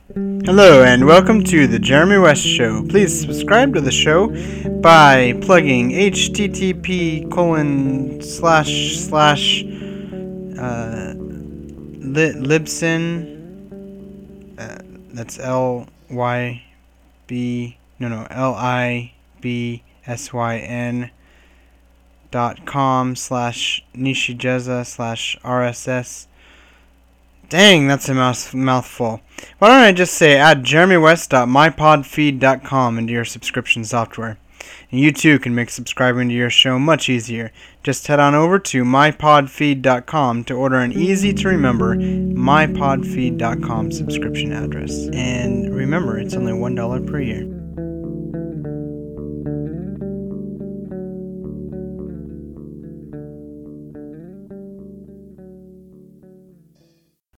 Hello and welcome to the Jeremy West Show. Please subscribe to the show by plugging http://libsyn. That's libsyn.com/nishijeza/rss. Dang, that's a mouthful. Why don't I just say add jeremywest.mypodfeed.com into your subscription software. And you too can make subscribing to your show much easier. Just head on over to mypodfeed.com to order an easy to remember mypodfeed.com subscription address. And remember, it's only $1 per year.